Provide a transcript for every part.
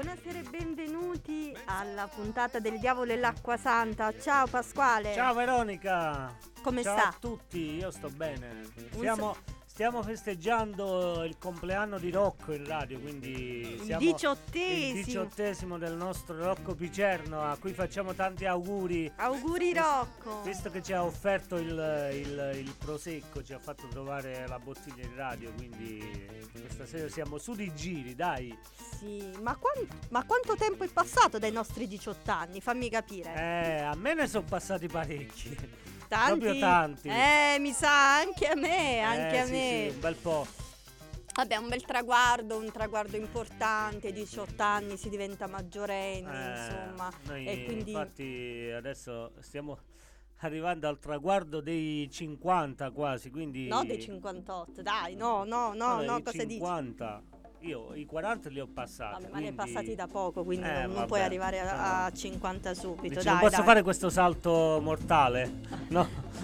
buonasera e benvenuti alla puntata del Diavolo e l'Acqua Santa. Ciao Pasquale. Ciao Veronica. Come Ciao sta? a tutti, io sto bene. Stiamo festeggiando il compleanno di Rocco in radio, quindi Il siamo il 18esimo del nostro Rocco Picerno, a cui facciamo tanti auguri. Auguri Rocco. Visto che ci ha offerto il prosecco, ci ha fatto trovare la bottiglia in radio, quindi questa sera siamo su di giri, dai. Sì, ma quanto tempo è passato dai nostri 18 anni? Fammi capire. A me ne sono passati parecchi. Tanti? Proprio tanti. Mi sa, anche a me, Sì, un bel po'. Vabbè, un bel traguardo, un traguardo importante, 18 anni si diventa maggiorenni, insomma. Noi e quindi... infatti adesso stiamo arrivando al traguardo dei 50 quasi, quindi... No, dei 58, dai, no, cosa 50. dici? Io i 40 li ho passati. Vabbè, ma ne è passati da poco, quindi non vabbè, puoi arrivare a 50 subito. Dici, dai, non posso dai. fare questo salto mortale, no?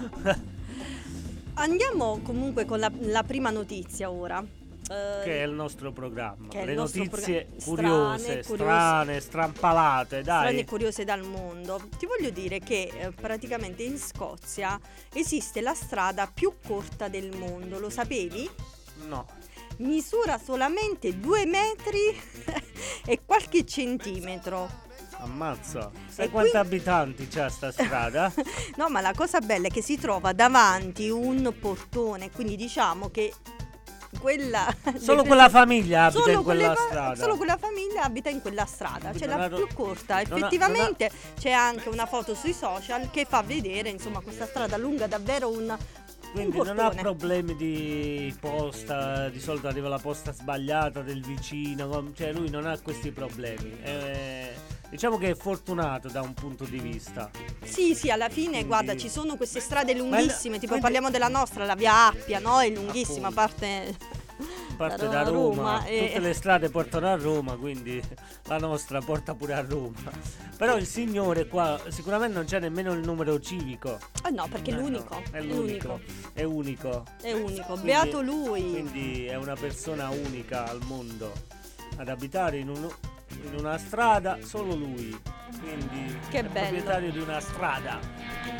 Andiamo comunque con la prima notizia ora. Che è il nostro programma. Che è Le il nostro notizie programma. curiose, Strane, strane, strampalate, dai. Strane e curiose dal mondo. Ti voglio dire che praticamente in Scozia esiste la strada più corta del mondo, lo sapevi? No. Misura solamente 2 metri e qualche centimetro. Ammazza. Sai quanti abitanti c'ha sta strada? No, ma la cosa bella è che si trova davanti un portone, quindi diciamo che solo quella famiglia abita in quella strada. Solo quella famiglia abita in quella strada, Quindi c'è la più corta. Effettivamente c'è anche una foto sui social che fa vedere, insomma, questa strada lunga davvero un quindi portone. Non ha problemi di posta, di solito arriva la posta sbagliata del vicino, cioè lui non ha questi problemi. Diciamo che è fortunato da un punto di vista. Sì, alla fine, quindi... guarda, ci sono queste strade lunghissime, tipo parliamo della nostra, la via Appia, no? È lunghissima, parte da Roma. Tutte le strade portano a Roma, quindi la nostra porta pure a Roma. Però il signore qua sicuramente non c'è nemmeno il numero civico. No, perché è l'unico. È unico. È unico. Quindi, beato lui. Quindi è una persona unica al mondo ad abitare in una strada, solo lui. Quindi che è bello. Proprietario di una strada.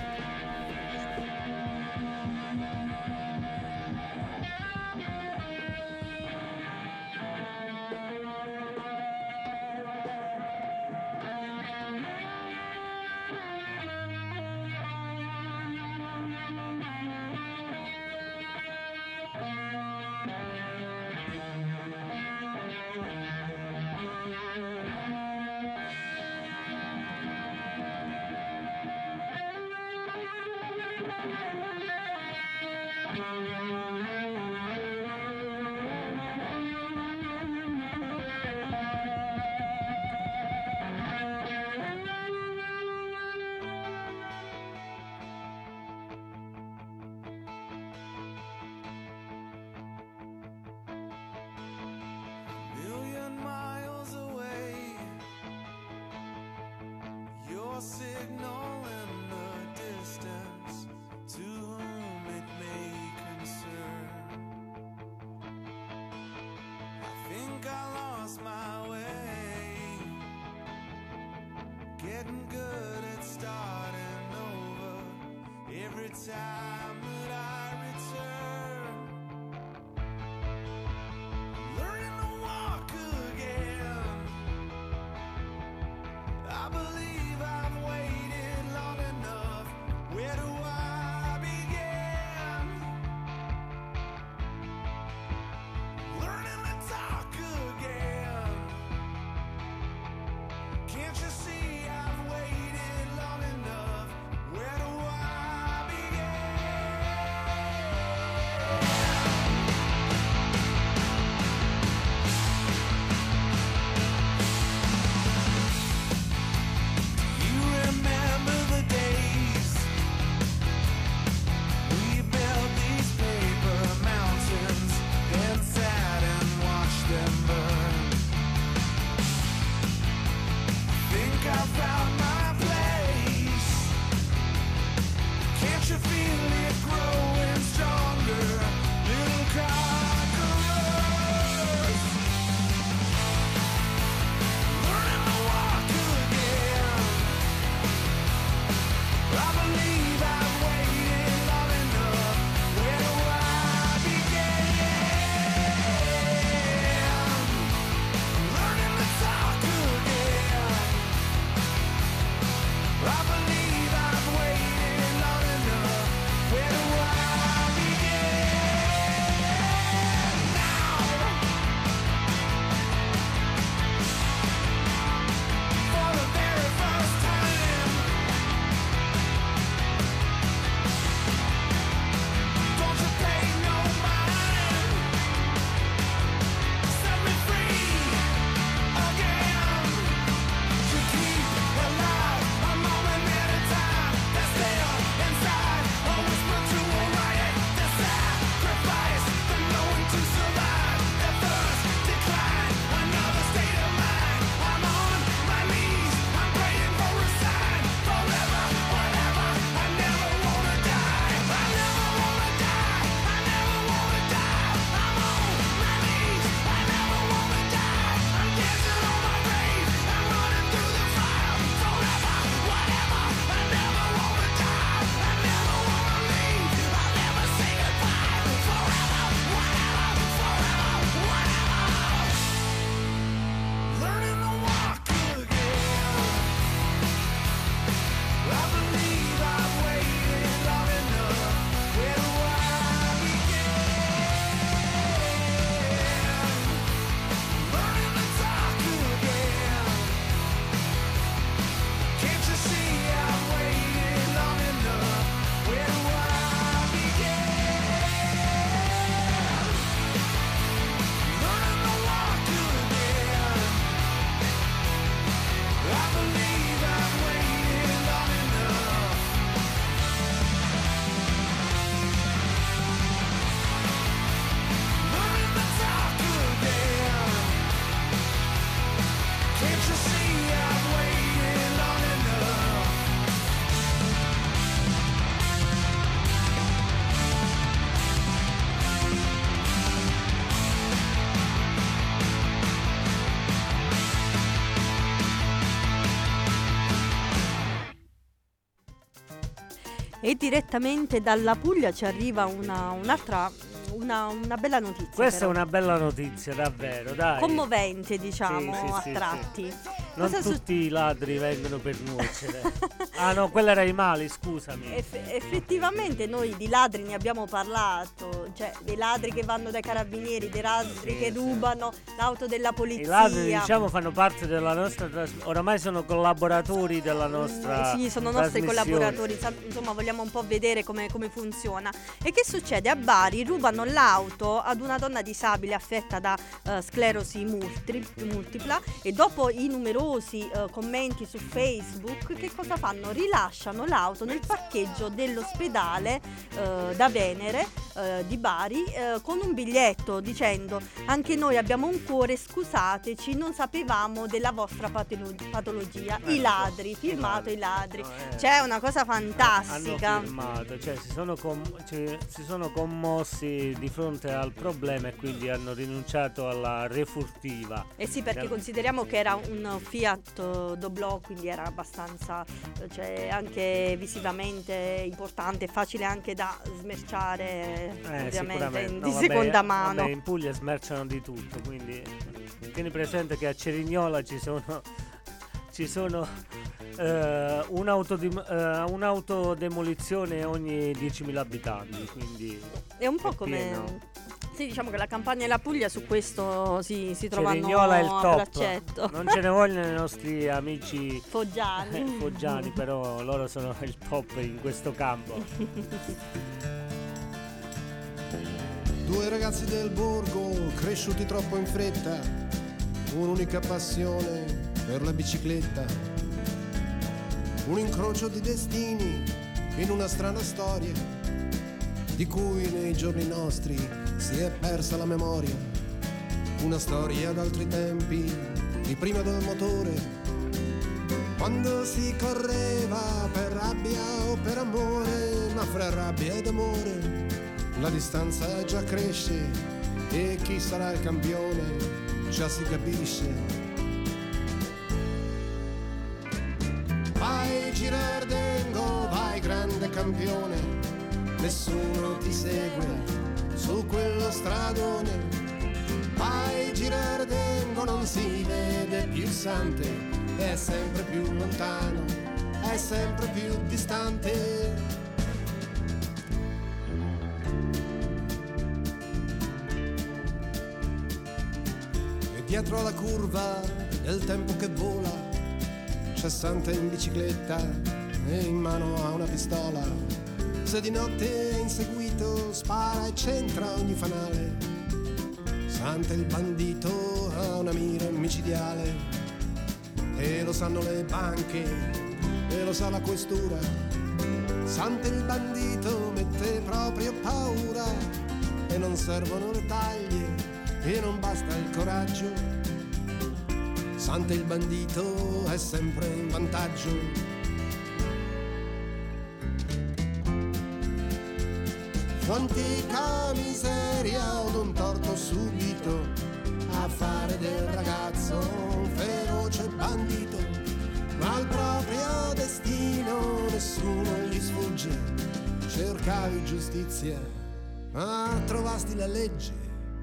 Signal in the distance, to whom it may concern. I think I lost my way, getting good at starting over every time that I return. Learning to walk again, I believe I've waited long enough. Where do I begin? Learning to talk again. Can't you see I've waited long enough? Where do I begin? I believe I've waited long enough. Where do I begin now? For the very first time, don't you pay no mind. Set me free again. To keep alive a moment at a time. That's there inside. A whisper to a riot. The sacrifice. The knowing to survive. The first decline. Another state of mind. I'm on my knees. I'm praying for a sign. Forever, whatever. I never wanna die. I never wanna die. I never wanna die. I'm on my knees. I never wanna die. I'm dancing on my grave. I'm running through the fire. Forever, whatever. I never wanna die. I never wanna leave. I'll never say goodbye. Forever, whatever. Forever, whatever. Learning to walk again. I believe I've waited long enough. Where do I begin? Learning to talk again. Can't you see I've waited long enough? Where do I begin? Learning to walk again. I believe I've waited long enough. Learning to talk again. Can't you see I've waited long enough? E direttamente dalla Puglia ci arriva un'altra, una bella notizia. Questa però. è una bella notizia, davvero, dai. Commovente, diciamo, Sì, a sì, tratti. Non Cosa tutti i ladri vengono per nuocere. Ah no, quella era i mali, scusami. Effettivamente noi di ladri ne abbiamo parlato, cioè dei ladri che vanno dai carabinieri, dei ladri Sì, che sì. rubano l'auto della polizia. I ladri, diciamo, fanno parte della nostra oramai sono collaboratori della nostra Sì, sono nostri trasmissione. collaboratori, insomma vogliamo un po' vedere come funziona. E che succede? A Bari rubano l'auto ad una donna disabile affetta da sclerosi multipla e dopo i numerosi commenti su Facebook, che cosa fanno? Rilasciano l'auto nel parcheggio dell'ospedale da Venere di Bari con un biglietto dicendo: anche noi abbiamo un cuore, scusateci, non sapevamo della vostra patologia. I ladri, firmato i ladri. C'è una cosa fantastica. Hanno firmato, cioè si sono commossi di fronte al problema e quindi hanno rinunciato alla refurtiva. Eh sì, perché consideriamo che era un Fiat Doblò, quindi era abbastanza, cioè anche visivamente importante, facile anche da smerciare, ovviamente di seconda mano. Vabbè, in Puglia smerciano di tutto, quindi tieni presente che a Cerignola ci sono un'autodemolizione ogni 10.000 abitanti, quindi È un po' come pieno. sì, diciamo che la Campania e la Puglia su questo si trovano Cerignola è il a top. braccetto. Non ce ne vogliono i nostri amici Foggiani. foggiani, però loro sono il top in questo campo. Due ragazzi del borgo cresciuti troppo in fretta, un'unica passione per la bicicletta, un incrocio di destini in una strana storia di cui nei giorni nostri si è persa la memoria, una storia d'altri tempi, di prima del motore, quando si correva per rabbia o per amore, ma fra rabbia ed amore la distanza già cresce e chi sarà il campione già si capisce. Vai Girardengo, vai grande campione, nessuno ti segue su quello stradone. Vai Girardengo, non si vede più il Sante, è sempre più lontano, è sempre più distante. E dietro alla curva del tempo che vola c'è Santa in bicicletta e in mano ha una pistola. Se di notte è inseguito spara e centra ogni fanale. Santa il bandito ha una mira micidiale. E lo sanno le banche, e lo sa la questura. Santa il bandito mette proprio paura. E non servono le taglie, e non basta il coraggio. Santa il bandito è sempre in vantaggio. Fu antica miseria od un torto subito a fare del ragazzo un feroce bandito, ma al proprio destino nessuno gli sfugge. Cercavi giustizia, ma trovasti la legge.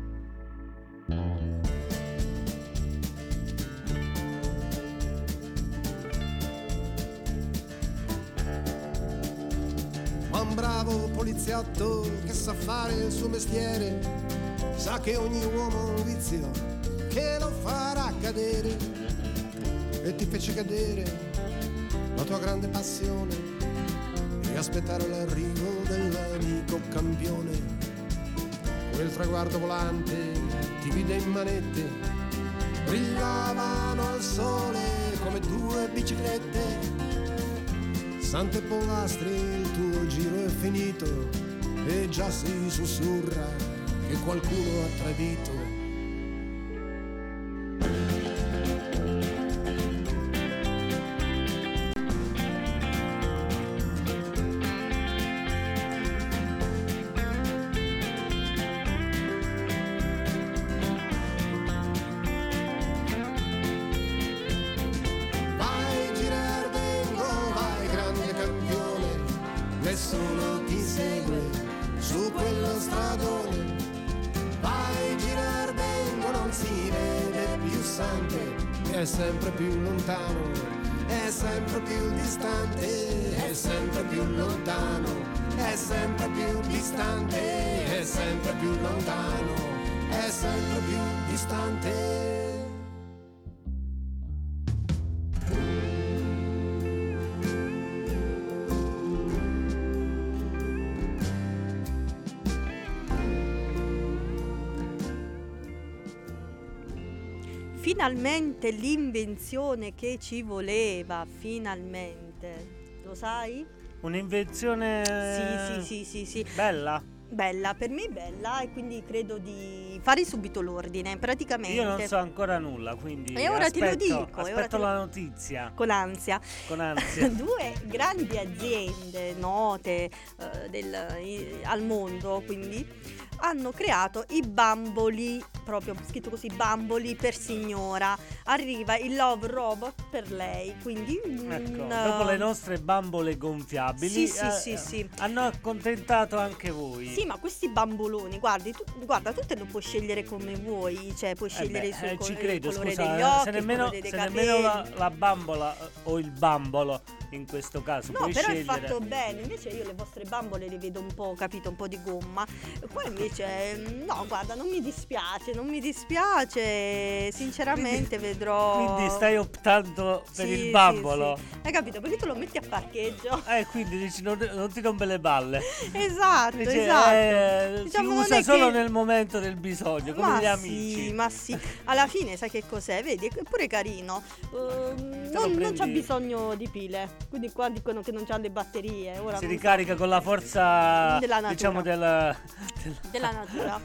Ma un bravo poliziotto che sa fare il suo mestiere sa che ogni uomo ha un vizio che lo farà cadere. E ti fece cadere la tua grande passione e aspettare l'arrivo dell'amico campione. Quel traguardo volante ti vide in manette, brillavano al sole come due biciclette. Sante Polastri, il tuo giro è finito e già si sussurra che qualcuno ha tradito. Vai Girardengo, vai grande campione, nessuno ti segue su quello stradone. Vai Girardengo, non si vede più Sante, è sempre più lontano, è sempre più distante, è sempre più lontano, è sempre più distante, è sempre più lontano, è sempre più distante. Finalmente l'invenzione che ci voleva, finalmente. Lo sai? Un'invenzione Sì. bella. Bella, per me bella, e quindi credo di fare subito l'ordine, praticamente. Io non so ancora nulla, quindi E ora te lo dico, e ora aspetto te la notizia Con ansia. con ansia. Due grandi aziende note al mondo, quindi hanno creato i bamboli, proprio scritto così, bamboli per signora. Arriva il Love Robot per lei, quindi Ecco, dopo le nostre bambole gonfiabili, sì. hanno accontentato anche voi. Sì, ma questi bamboloni, guarda, tu te lo puoi scegliere come vuoi, cioè puoi scegliere Ci il credo, colore scusa, degli occhi, se il nemmeno, colore dei se capelli. nemmeno la bambola o il bambolo in questo caso No, puoi però scegliere. è fatto bene, invece io le vostre bambole le vedo un po', capito, un po' di gomma. Poi invece, no, guarda, non mi dispiace, sinceramente vedrò... Quindi stai optando per Sì, il bambolo. sì. Hai capito, perché tu lo metti a parcheggio. Quindi dici non ti rompe le balle. Esatto, Dice, esatto. si Diciamo, non usa è solo che- nel momento del bisogno, come Ma gli amici. Sì, ma sì, alla fine sai che cos'è? Vedi, è pure carino. Non c'ha prendi- bisogno di pile, quindi qua dicono che non c'ha le batterie. Ora Si non so. ricarica con la forza Della natura. diciamo Della natura.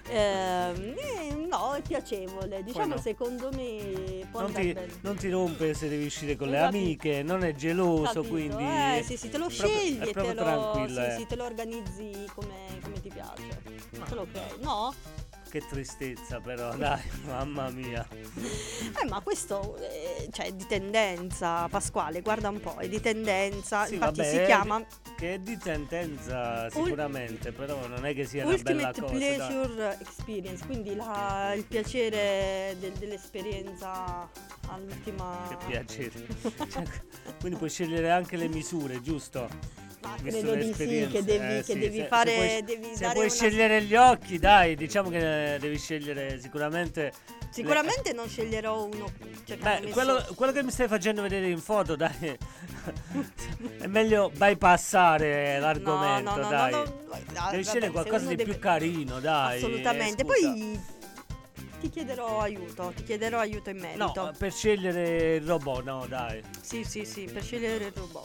No, è piacevole. Diciamo, no. secondo me può andare bene. non ti rompe se devi uscire con le Capito. amiche, non è geloso, Capito? quindi Sì, te lo proprio- scegli è e proprio tranquillo, sì, te lo organizzi come ti piace. Ma- Te lo crei, no? Che tristezza però, dai, mamma mia. Ma questo cioè, è di tendenza, Pasquale, guarda un po', è di tendenza, Sì, infatti vabbè, si chiama che è di tendenza sicuramente, però non è che sia una bella Ultimate cosa. dai. Pleasure Experience, quindi il piacere dell'esperienza all'ultima... Che piacere. Cioè, quindi puoi scegliere anche le misure, giusto? Ma Visto credo di sì, l'esperienza. che devi, Sì, devi se fare, puoi, devi se dare puoi una... scegliere gli occhi, dai, diciamo che devi scegliere sicuramente. Sicuramente non sceglierò uno, cioè, che hanno Beh, messo- quello che mi stai facendo vedere in foto, dai, è meglio bypassare l'argomento, no, dai. vabbè, Devi scegliere se qualcosa uno di deve- più carino, dai. Assolutamente, scusa. poi ti chiederò aiuto in merito. No, per scegliere il robot, no, dai. Sì, per scegliere il robot.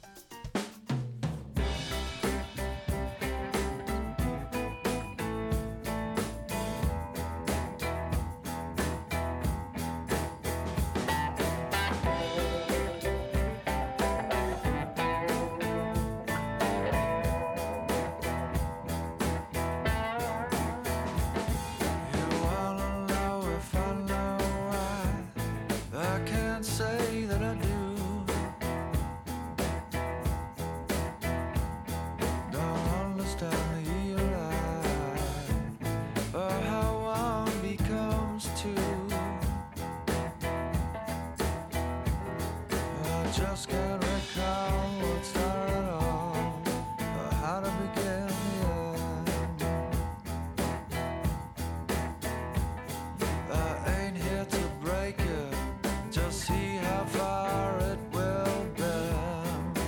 You wanna know if I know why? I can't say that I do. Don't understand the lie, or how one becomes two. I just can't recall what started all, or how to begin the end. I ain't here to break it, just see how far it will bend.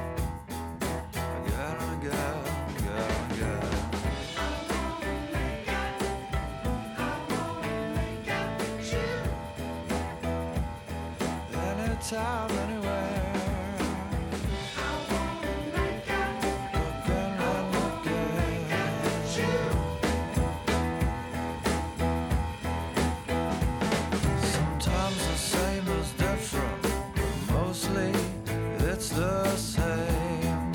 Again and again, again and again. Anytime, anywhere. Again and again. Sometimes the same is different, but mostly it's the same.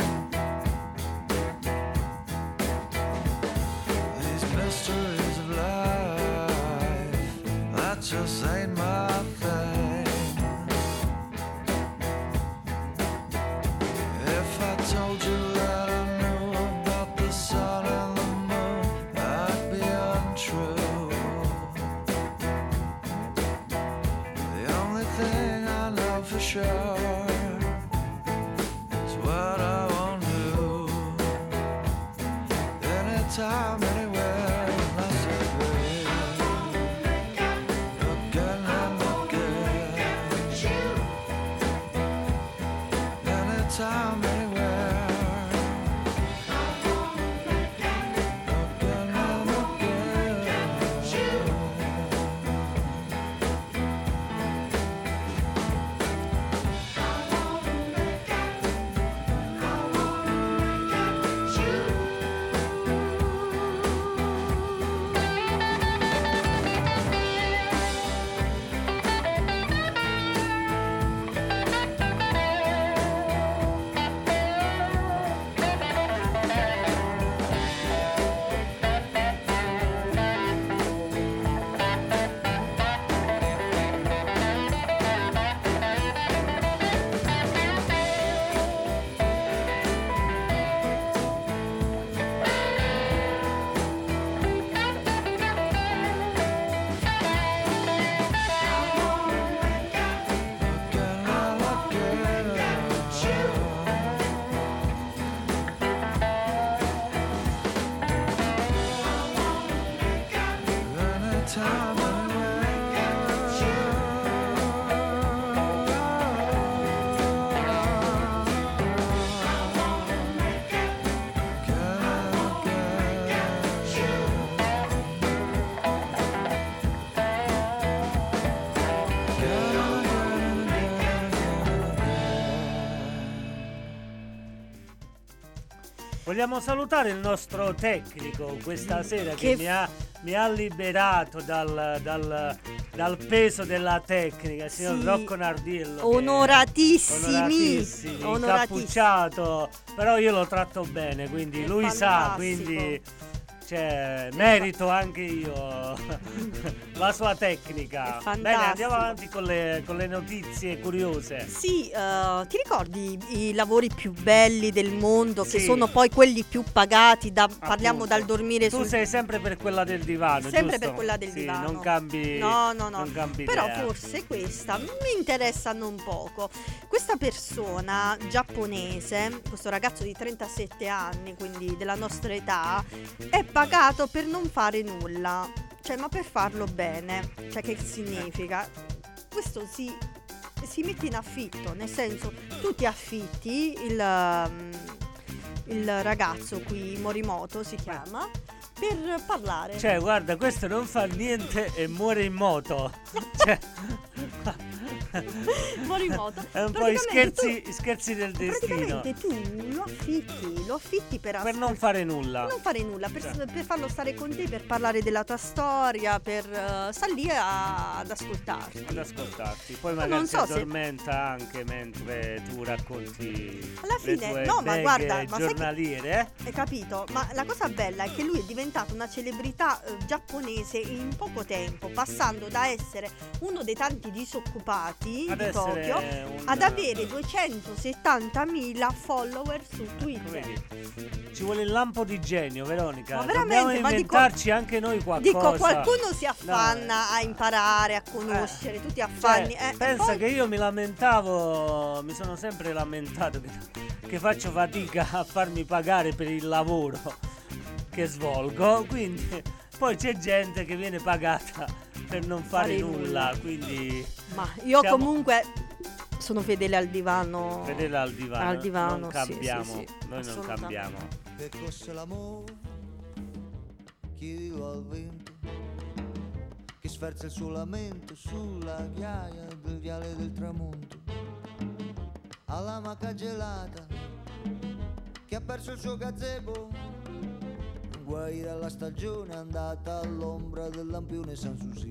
These mysteries of life, that just ain't my thing. If I told you that I knew about the sun and the moon, that'd be untrue. The only thing I know for sure is what I won't do. Anytime, anywhere, and I say, babe, again and again. Anytime, anywhere. Again and again. Vogliamo salutare il nostro tecnico questa sera che Che mi ha liberato dal peso della tecnica, il signor Sì. Rocco Nardillo. che- Onoratissimi. incappucciato, però io lo tratto bene, quindi È lui sa, fantastico. quindi Cioè, merito anche io la sua tecnica. È fantastico. Bene, andiamo avanti con le notizie curiose. Sì, ti ricordi i lavori più belli del mondo, che Sì. sono poi quelli più pagati, parliamo Appunto. dal dormire Tu sul... sei sempre per quella del divano, Sempre giusto? per quella del Sì, divano. non cambi. No. Non cambi Però idea. forse questa mi interessa non poco. Questa persona giapponese, questo ragazzo di 37 anni, quindi della nostra età, è pagato per non fare nulla. Cioè, ma per farlo bene. Cioè, che significa? Questo si mette in affitto, nel senso, tu ti affitti il ragazzo qui, Morimoto si chiama, per parlare. Cioè, guarda, questo non fa niente e muore in moto. Cioè, Morimoto. è un po' i Praticamente scherzi del destino. praticamente tu lo affitti Per non fare nulla. non fare nulla, Cioè. per farlo stare con te, per parlare della tua storia, per star lì ad ascoltarti. Ad ascoltarti. Poi Ma magari non si so se- addormenta anche mentre tu racconti Alla le fine, tue no, ma beghe guarda, ma sai che- giornaliere. Hai capito? Ma la cosa bella è che lui è diventato una celebrità giapponese in poco tempo, passando da essere uno dei tanti disoccupati Ad di essere Tokyo un- ad avere 270.000 follower su Twitter. Vedi? Ci vuole il lampo di genio, Veronica. Ma Dobbiamo veramente, ma inventarci anche noi qualcosa. Dico, qualcuno si affanna No. a imparare, a conoscere, tu ti affanni. Cioè, e pensa poi- che io mi sono sempre lamentato che faccio fatica a farmi pagare per il lavoro che svolgo, quindi poi c'è gente che viene pagata per non fare nulla, quindi Ma io siamo- comunque sono fedele al divano. vedela al divano, Al divano, non sì, cambiamo, sì, sì, noi non assolutamente. cambiamo. Che cos'è l'amore? Chiedilo al vento che sferza il suo lamento sulla ghiaia del viale del tramonto, alla maca gelata che ha perso il suo gazebo, guai dalla stagione andata all'ombra del lampione Sanssouci.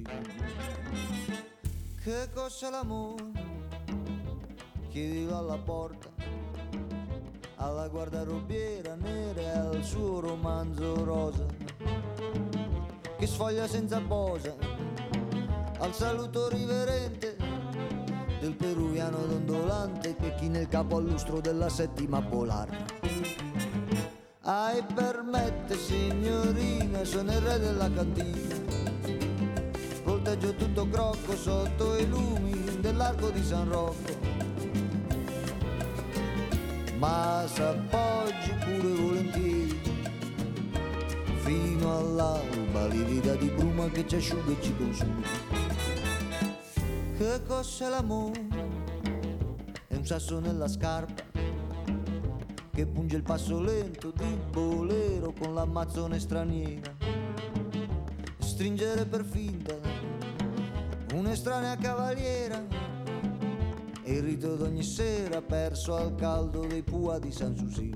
Che cos'è l'amore? Chiedilo alla porta, alla guardarobiera nera e al suo romanzo rosa che sfoglia senza posa, al saluto riverente del peruviano dondolante che china il capo al lustro della settima polare. Ai permette signorina, sono il re della cantina, volteggio tutto crocco sotto i lumi dell'arco di San Rocco, ma s'appoggi pure volentieri fino all'alba, livida di bruma che ci asciuga e ci consuma. Che cos'è l'amore? È un sasso nella scarpa che punge il passo lento di bolero con l'ammazzone straniera, stringere per finta un'estranea cavaliera e il rito d'ogni sera perso al caldo dei pua di Sanssouci.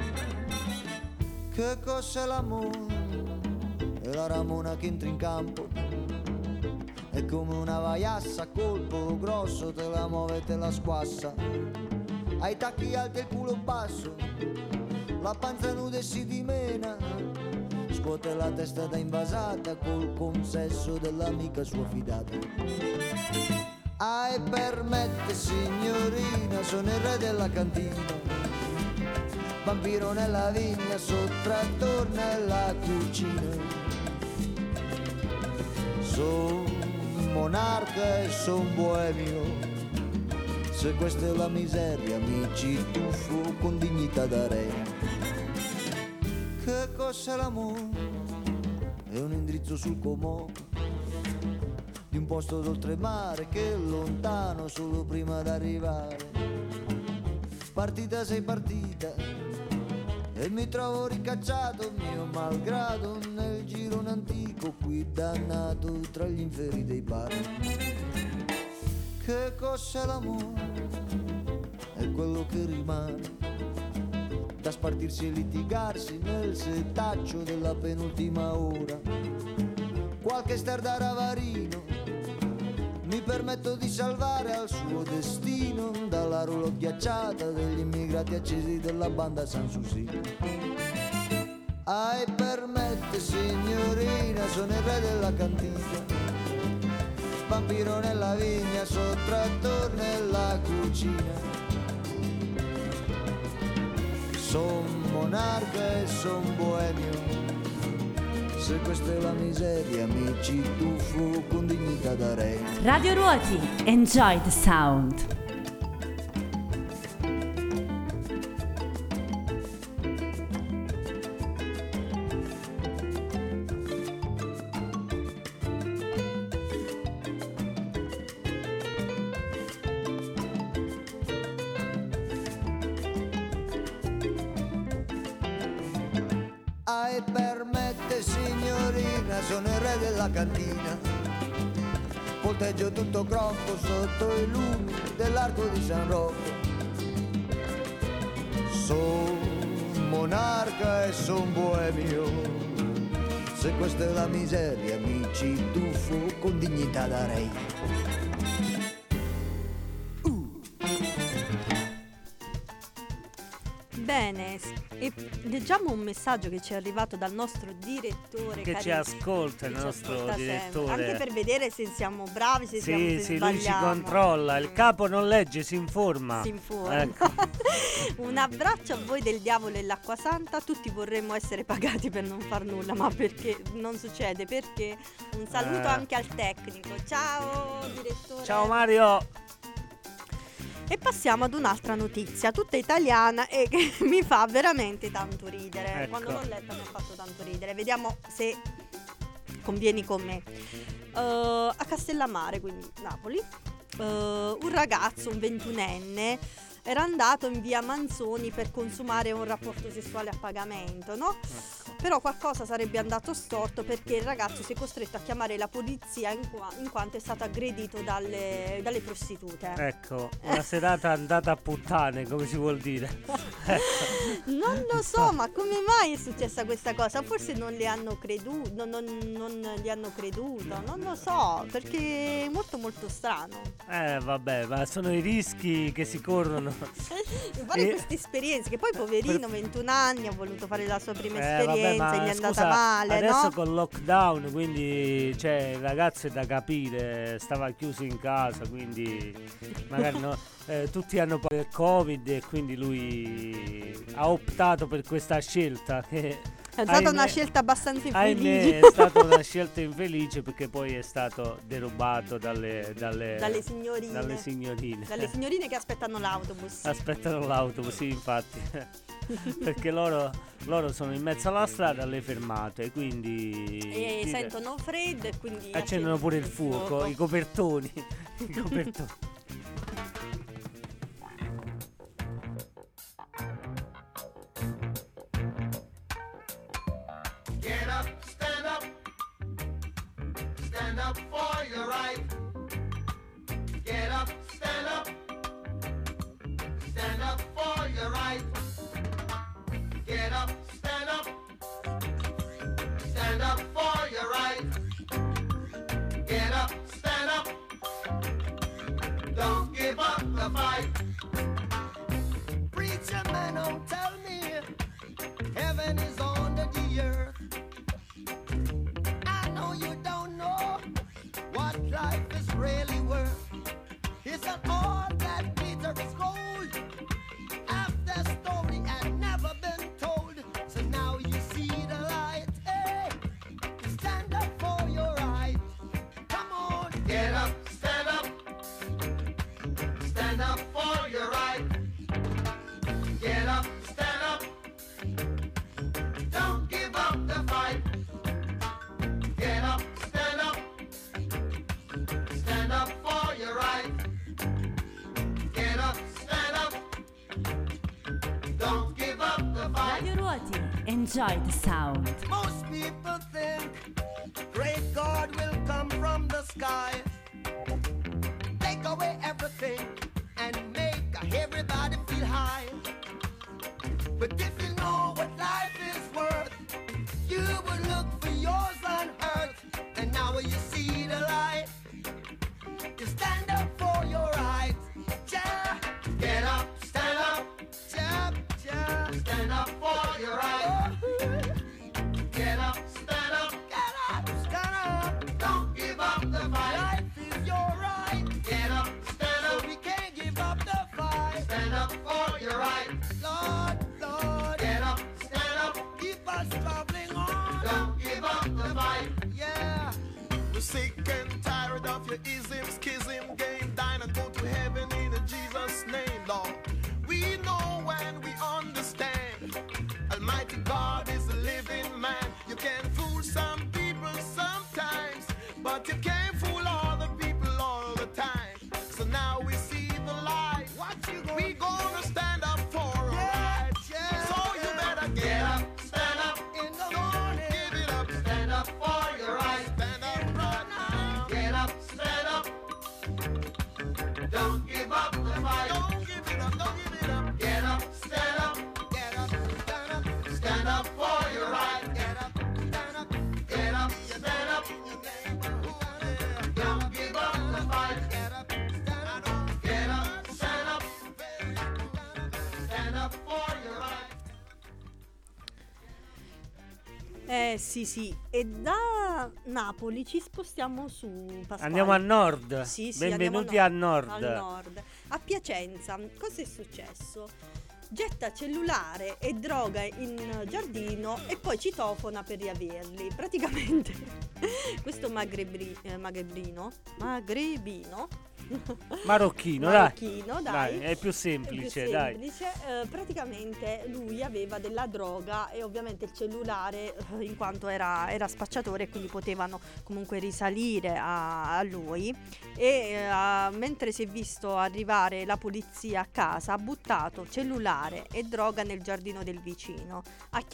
Che cos'è l'amore? È la ramona che entra in campo, è come una vaiassa, colpo grosso, te la muove e te la squassa, ai tacchi alti e il culo basso, la panza nuda e si dimena, scuote la testa da invasata col consesso dell'amica sua fidata. Ai permette signorina, sono il re della cantina, vampiro nella vigna, sottrattore nella cucina, son monarca e son boemio, se questa è la miseria mi ci tuffo con dignità da re. Che cos'è l'amore? È un indirizzo sul Comò di un posto d'oltremare che è lontano solo prima d'arrivare. Partita sei partita e mi trovo ricacciato mio malgrado nel girone antico qui dannato tra gli inferi dei bar. Che cos'è l'amore? È quello che rimane da spartirsi e litigarsi nel setaccio della penultima ora. Qualche star da ravarino mi permetto di salvare al suo destino dalla roulotte ghiacciata degli immigrati accesi della banda Sanssouci. Ai permette signorina, sono il re della cantina, vampiro nella vigna, sottrattor nella cucina. Son monarca e son boemio, se questa è la miseria mi ci tuffo con dignità da re. Radio Ruoti, enjoy the sound. Ai permette signorina, sono il re della cantina, volteggio tutto crocco sotto i lumi dell'arco di San Rocco. Son monarca e son boemio, se questa è la miseria mi ci tuffo con dignità da re. Bene, e leggiamo un messaggio che ci è arrivato dal nostro direttore Che ci carissimo, ascolta il che ci nostro ascolta sempre, direttore. anche per vedere se siamo bravi, se siamo Sì, se sì, lui ci sbagliamo. controlla. Il capo non legge, si informa. Si informa. Ecco. Un abbraccio a voi del diavolo e l'acqua santa. Tutti vorremmo essere pagati per non far nulla, ma perché non succede? Perché un saluto anche al tecnico. Ciao direttore. Ciao Mario. E passiamo ad un'altra notizia, tutta italiana e che mi fa veramente tanto ridere. Ecco. Quando l'ho letta mi ha fatto tanto ridere. Vediamo se convieni con me. A Castellammare, quindi Napoli, un ragazzo, un 21enne, era andato in via Manzoni per consumare un rapporto sessuale a pagamento, no? Però qualcosa sarebbe andato storto perché il ragazzo si è costretto a chiamare la polizia in quanto è stato aggredito dalle prostitute. Ecco, una serata andata a puttane, come si vuol dire. Non lo so, ma come mai è successa questa cosa? Forse non le hanno creduto, non gli hanno creduto, non lo so, perché è molto molto strano. Vabbè, ma sono i rischi che si corrono. Fare queste esperienze, che poi poverino, 21 anni, ha voluto fare la sua prima Vabbè, esperienza, ma gli è andata scusa, male, adesso no? con lockdown, quindi cioè il ragazzo è da capire, stava chiuso in casa, quindi magari tutti hanno paura del Covid e quindi lui ha optato per questa scelta che È stata una ahimè, scelta abbastanza ahimè, infelice. è stata una scelta infelice perché poi è stato derubato dalle signorine. dalle signorine. Dalle signorine che aspettano l'autobus. Aspettano l'autobus, sì, infatti. Perché loro sono in mezzo alla strada alle fermate, quindi E sentono freddo e quindi accendono pure il fuoco, i copertoni. I copertoni. Get up, stand up for your right. Get up, stand up for your right. Get up, stand up for your right. Get up, stand up, don't give up the fight. Preacher man, don't tell me heaven is under the earth. I know you don't know what life is really worth. Isn't all that glitter is gold? Half the story had never been told, so now you see the light. Hey, stand up for your right. Come on, Get up, stand up for your right. Get up, stand up, don't give up the fight. Get up, stand up for your right. Get up, stand up, don't give up the fight. Radio Ruoti, enjoy the sound. most people think great God will come from the sky, take away everything and make everybody feel high. But if you know what life is worth, you would look for yours on earth. And now you see the light, you stand up for your right. Ja, Get up, ja, ja. stand up for your right. Sì, e da Napoli ci spostiamo su Pasquale. Andiamo a nord. Sì, Benvenuti andiamo a nord. al nord. A Piacenza, cosa è successo? Getta cellulare e droga in giardino e poi citofona per riaverli. Praticamente questo magrebino Marocchino, marocchino, dai, è più è semplice, più dai. semplice. Praticamente lui aveva della droga e ovviamente il cellulare, in quanto era spacciatore, quindi potevano comunque risalire a lui. E mentre si è visto arrivare la polizia a casa, ha buttato cellulare e droga nel giardino del vicino.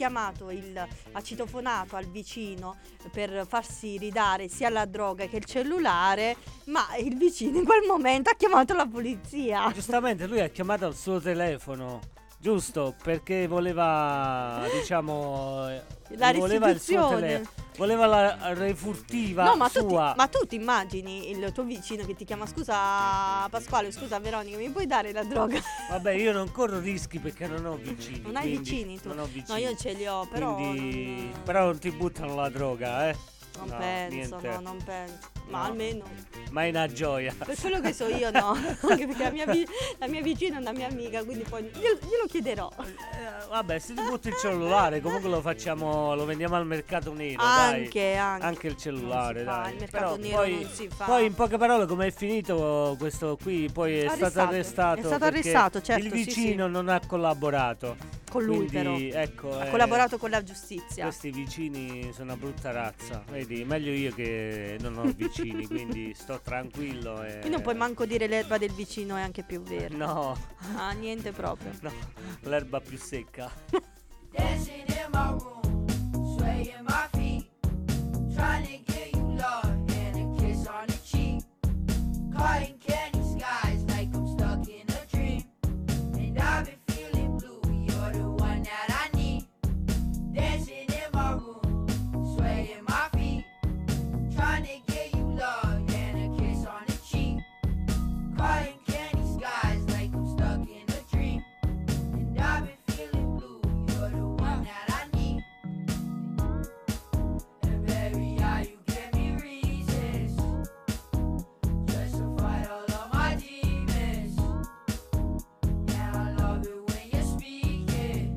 Ha citofonato al vicino per farsi ridare sia la droga che il cellulare, ma il vicino in quel momento ha chiamato la polizia. Giustamente lui ha chiamato al suo telefono, giusto, perché voleva, diciamo, La voleva il suo restituzione. telefono, voleva la refurtiva No, sua. ma tu ti immagini il tuo vicino che ti chiama: scusa Pasquale, scusa Veronica, mi puoi dare la droga? Vabbè, io non corro rischi perché non ho vicini. Non hai quindi vicini tu? Non ho vicini. No, io ce li ho, però Quindi... non, Però non ti buttano la droga, non No, penso, niente. no, non penso. Ma No. almeno Ma è una gioia. per quello che so io no. Anche perché la mia vicina è una mia amica, quindi poi glielo chiederò. Vabbè, se ti butti il cellulare, comunque lo facciamo, lo vendiamo al mercato nero, Anche Anche il cellulare, non si fa, dai. il mercato Però nero poi, non si fa. poi in poche parole come è finito questo qui? Poi è stato arrestato. È stato perché arrestato, certo, il sì, vicino non ha collaborato. Con lui Quindi, però. ecco, Ha collaborato con la giustizia. Questi vicini sono una brutta razza. Vedi, meglio io che non ho vicini, quindi sto tranquillo e... Quindi non puoi manco dire l'erba del vicino è anche più verde. No, Ah, niente proprio. no, l'erba più secca. Dancing in my room, swaying my feet, trying to get you love and a kiss on the cheek. Caught in candy skies like I'm stuck in a dream. And I've been feeling blue, you're the one that I need. Dancing in my room, swaying my feet, trying to get you love and a kiss on the cheek. Caught in candy skies like I'm stuck in a dream. And I've been feeling blue, you're the one that I need. And baby, how you give me reasons just to fight all of my demons. And I love it when you speak it,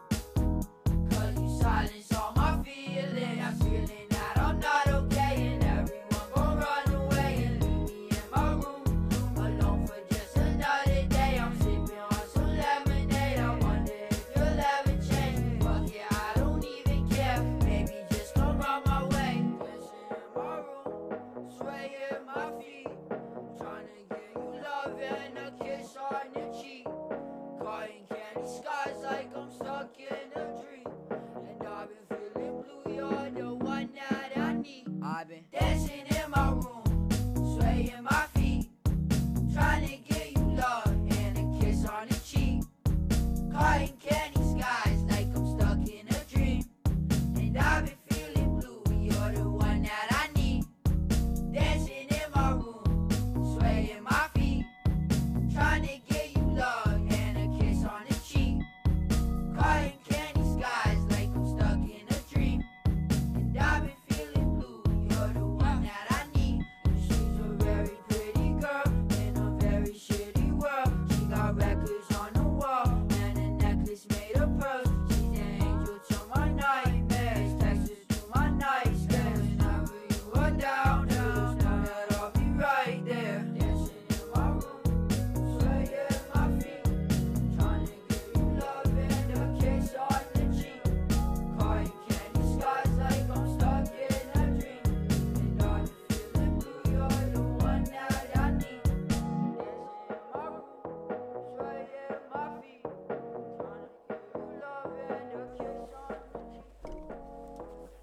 'cause you silence all my feelings. I'm feeling that I'm not okay, and everyone gon' run away and leave me in my room alone for just another day. I'm sipping on some lemonade. I wonder if you'll ever change. Fuck yeah, I don't even care. Maybe just come round my way. Dancing in my room, swaying my feet, trying to get you love and a kiss on the cheek. Caught in candy skies like I'm stuck in a dream. And I've been feeling blue, you're the one that I need. I've been dancing in my room, swaying my feet, trying to get you love and a kiss on the cheek. Caught in candy skies like I'm stuck in a dream. And I've been feeling blue, you're the one that I need. Dancing in my room, swaying my feet, trying to get you love and a kiss on the cheek. Caught in candy skies like I'm stuck in a dream. And I've been feeling blue, you're the one that I need. She's a very pretty girl in a very shitty world. She got records on the wall and a necklace made of pearls. She's an angel to my nightmares, Texas to my night scares. Whenever you are down, just know that I'll be right there. Dancing in my room, swaying my feet, trying to get you love and a kiss on the cheek. Caught in candy skies like I'm stuck in a dream. And I've been feeling blue, you're the one that I need. Dancing in my room, swaying my feet, trying to get you love and a kiss on the cheek.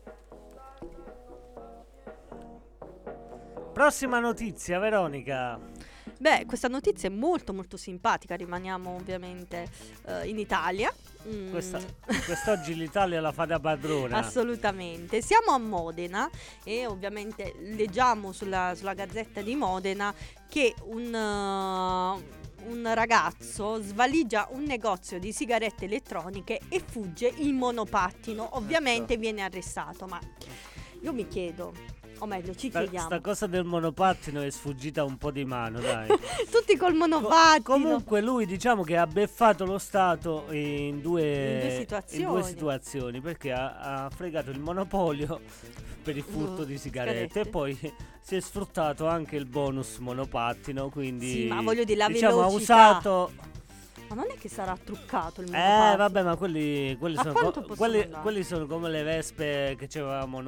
Prossima notizia, Veronica. Beh, questa notizia è molto molto simpatica, rimaniamo ovviamente in Italia. Quest'oggi l'Italia la fa da padrona. Assolutamente. Siamo a Modena e ovviamente leggiamo sulla Gazzetta di Modena che un ragazzo svaligia un negozio di sigarette elettroniche e fugge in monopattino. Ovviamente viene arrestato, ma io mi chiedo, o meglio ci chiediamo, Sta cosa del monopattino è sfuggita un po' di mano, dai. tutti col monopattino. Comunque lui diciamo che ha beffato lo Stato in due situazioni. situazioni, perché ha fregato il monopolio per il furto di sigarette e poi si è sfruttato anche il bonus monopattino, quindi Sì, ma voglio dire, la diciamo ha velocità. usato. Ma non è che sarà truccato il monopattino? Vabbè, ma quelli A sono quanto possono andare? quelli sono come le vespe che avevamo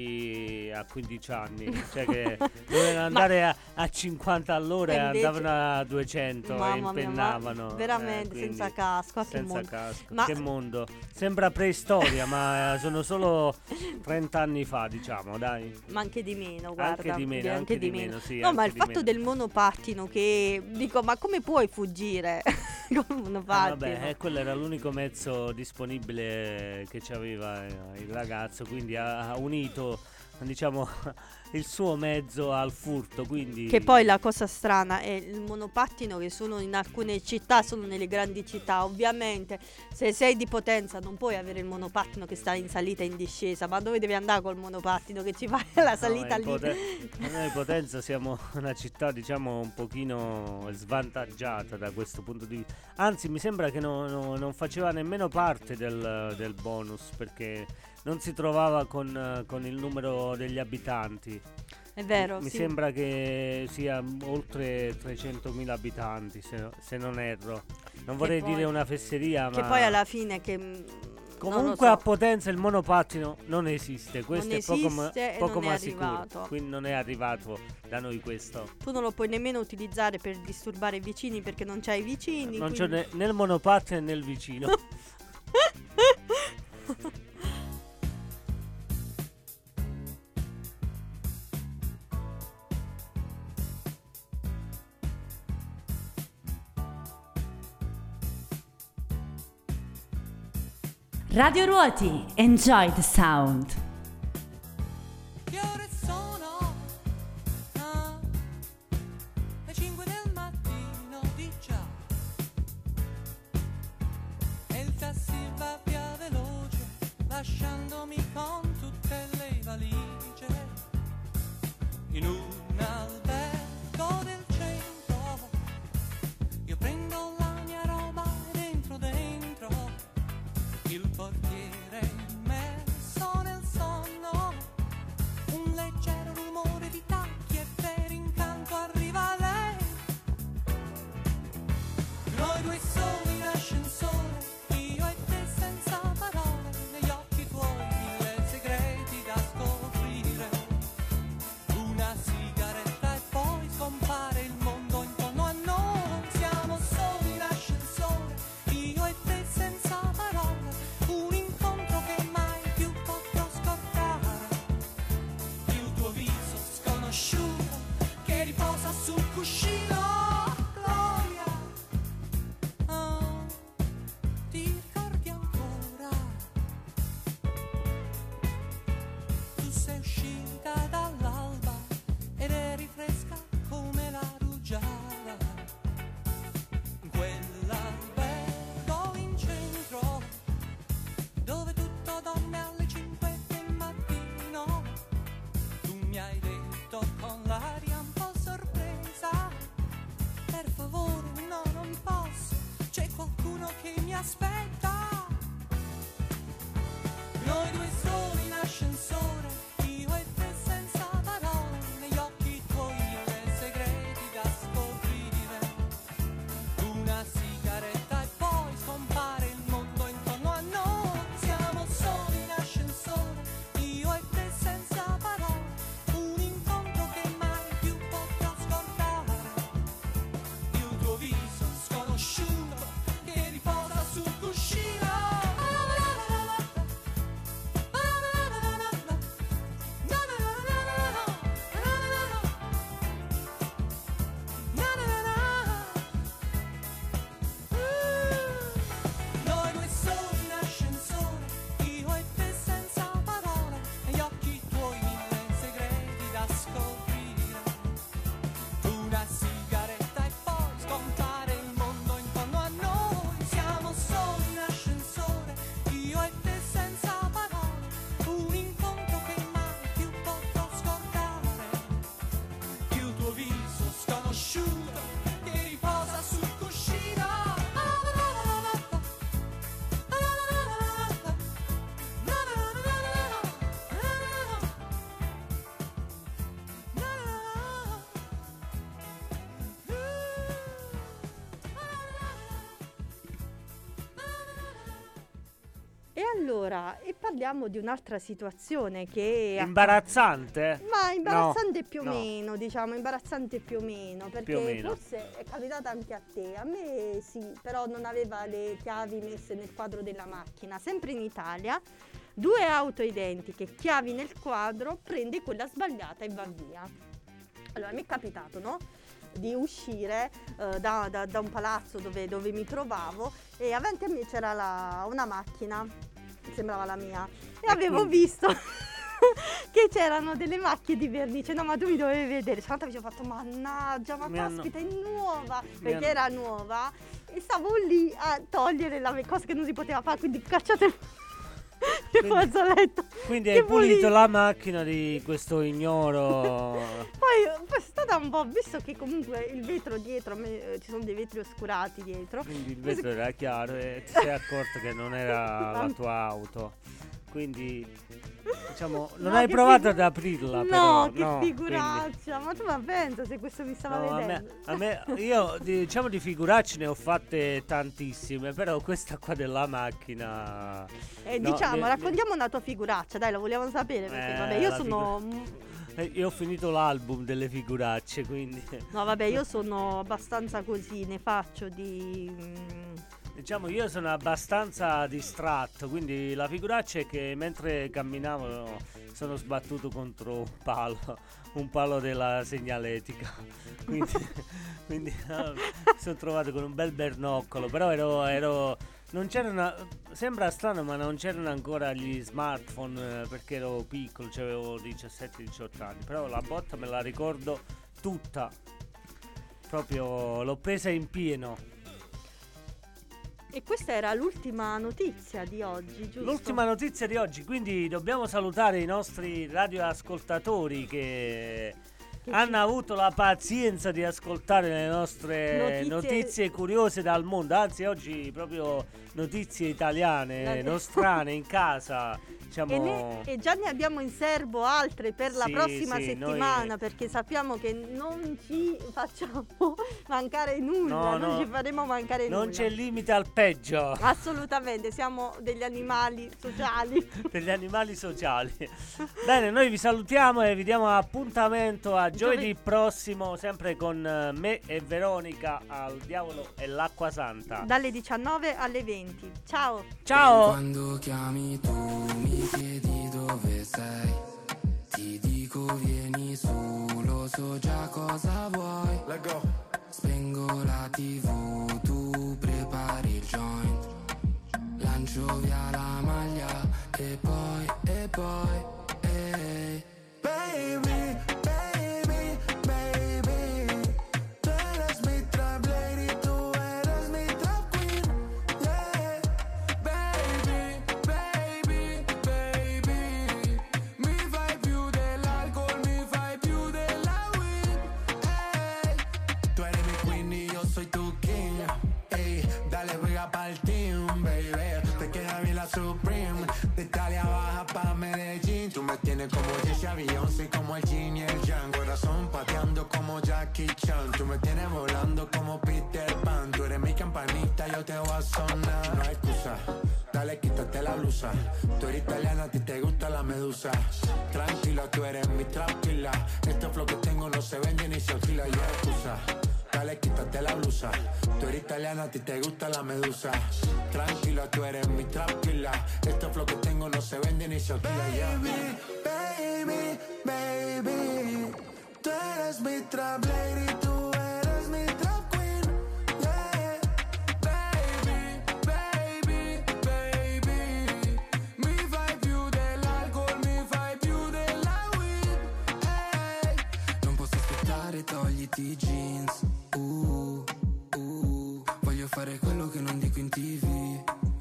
noi a 15 anni, cioè che dovevano andare a 50 all'ora e invece- andavano a 200 e Mamma mia, ma impennavano. veramente quindi senza casco, a che senza mondo. casco. Ma- Che mondo? Sembra preistoria, ma sono solo 30 anni fa, diciamo, dai. Ma anche di meno, guarda. Anche di meno, anche di meno, sì, No, anche ma il di fatto meno. del monopattino che dico, ma come puoi fuggire col monopattino? Vabbè, quello era l'unico mezzo disponibile che c'aveva il ragazzo, quindi ha unito, diciamo, il suo mezzo al furto, quindi Che poi la cosa strana è il monopattino che sono in alcune città, solo nelle grandi città. Ovviamente se sei di Potenza non puoi avere il monopattino che sta in salita e in discesa, ma dove devi andare col monopattino che ci fai la salita lì? Noi Potenza siamo una città, diciamo, un pochino svantaggiata da questo punto di vista. Anzi, mi sembra che non faceva nemmeno parte del bonus, perché non si trovava con il numero degli abitanti. È vero, Mi sì. sembra che sia oltre 300.000 abitanti, se non erro. Non vorrei poi- dire una fesseria, Che ma poi alla fine che comunque a Potenza il monopattino non esiste. Questo Non è poco ma, esiste e poco non è ma sicuro. arrivato. Quindi non è arrivato da noi questo. tu non lo puoi nemmeno utilizzare per disturbare i vicini perché non c'hai vicini. Non c'è quindi- né il monopattino né il vicino. Radio Ruoti, enjoy the sound. Che ore sono? Ah, le 5 del mattino di già. E il taxi va via veloce, lasciandomi con tutte le valigie. In un albergo del centro, io prendo la mia roba e dentro, il portiere immerso nel sonno, un leggero rumore di tacchi e per incanto arriva lei. Noi due soli in ascensore, io e te senza parole, negli occhi tuoi mille segreti da scoprire. Una sigaretta e poi scompare il mondo intorno a noi. Siamo soli in ascensore, io e te senza parole, un incontro che Allora, e parliamo di un'altra situazione che Imbarazzante? ma imbarazzante No, più o no. meno, diciamo, imbarazzante più o meno, perché Più o meno. forse è capitata anche a te, a me sì, però non aveva le chiavi messe nel quadro della macchina, sempre in Italia, 2 auto identiche, chiavi nel quadro, prende quella sbagliata e va via. Allora, mi è capitato, no? Di uscire da un palazzo dove mi trovavo e avanti a me c'era una macchina, sembrava la mia, e avevo quindi? visto che c'erano delle macchie di vernice. No, ma tu mi dovevi vedere. Stavolta mi ho fatto, mannaggia, ma Mi hanno- caspita, è nuova, mi perché hanno- era nuova, e stavo lì a togliere la cosa che non si poteva fare, quindi cacciate il Quindi- fazzoletto. Quindi Che hai pulito pulito. la macchina di questo ignoro. Poi è stata un po', visto che comunque il vetro dietro, ci sono dei vetri oscurati dietro. Quindi il vetro era chiaro e ti sei accorto che non era la tua auto. Quindi, diciamo, non No, hai che provato ad aprirla, No, però. che no, quindi- figuraccia, ma tu ma pensa se questo mi stava No, vedendo. io diciamo di figuracce ne ho fatte tantissime, però questa qua della macchina. no, Diciamo, raccontiamo una tua figuraccia, dai, lo vogliamo sapere, perché vabbè, io la sono... io ho finito l'album delle figuracce, quindi No, vabbè, io sono abbastanza così, ne faccio di... diciamo io sono abbastanza distratto, quindi la figuraccia è che mentre camminavo sono sbattuto contro un palo della segnaletica. Quindi mi sono trovato con un bel bernoccolo, però ero non sembra strano, ma non c'erano ancora gli smartphone, perché ero piccolo, avevo 17-18 anni, però la botta me la ricordo tutta. Proprio l'ho presa in pieno. E questa era l'ultima notizia di oggi, giusto? L'ultima notizia di oggi, quindi dobbiamo salutare i nostri radioascoltatori che hanno avuto la pazienza di ascoltare le nostre notizie curiose dal mondo. Anzi, oggi proprio notizie italiane, nostrane, in casa. Diciamo... E già ne abbiamo in serbo altre per la Sì, prossima sì, settimana, noi- perché sappiamo che non ci facciamo mancare nulla, No, non no, ci faremo mancare nulla. non c'è limite al peggio. Assolutamente, siamo degli animali sociali. Degli animali sociali. Bene, noi vi salutiamo e vi diamo appuntamento a giovedì prossimo, sempre con me e Veronica al Diavolo e l'Acqua Santa. Dalle 19 alle 20. Ciao! Ciao! Quando chiami tu mi chiedi dove sei, ti dico vieni su, lo so già cosa vuoi. Let go. Spengo la TV, tu prepari il joint, lancio via la maglia e poi baby, baby, baby, tu eres mi trap lady, tu eres mi trap queen, yeah. Baby, baby, baby, mi fai più dell'alcol, mi fai più della weed, hey. Tu eres mi queen y yo soy tu king, ey, dale pega pa'l team, baby, te queda bien la Supreme, de Italia baja pa' Medellín, tú me tienes como Jessie Beyoncé, como el Jin y el Yang, corazón pateando como Jackie Chan, tú me tienes volando como Peter Pan, tú eres mi campanita, yo te voy a sonar, no hay excusa, dale quítate la blusa, tú eres italiana, a ti te gusta la medusa, tranquila, tú eres mi tranquila, este flow que tengo no se vende ni se alquila, y excusa. Dale, quítate la blusa. Tú eres italiana, a ti te gusta la medusa. Tranquila, tú eres mi tranquila. Este flow que tengo no se vende ni se alquila, yeah. Baby, baby, tú eres mi trap lady, tú eres mi trap queen, yeah. Baby, baby, baby, mi fai più dell'alcol, mi fai più della weed, hey. Non posso aspettare, togliti i jeans. Voglio fare quello che non dico in TV.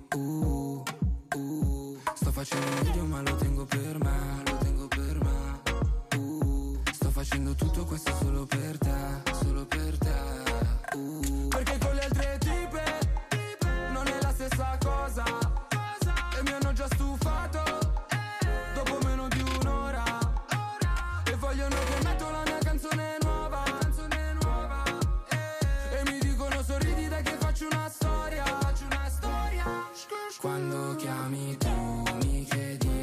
Sto facendo un video ma lo tengo per me, lo tengo per me. Sto facendo tutto questo solo per te, solo per te. Perché con le altre tipe non è la stessa cosa, e mi hanno già stufato dopo meno di un'ora, e vogliono che metto la mia canzone nuova, e mi dicono sorridi dai che faccio una storia, Quando chiami tu mi chiedi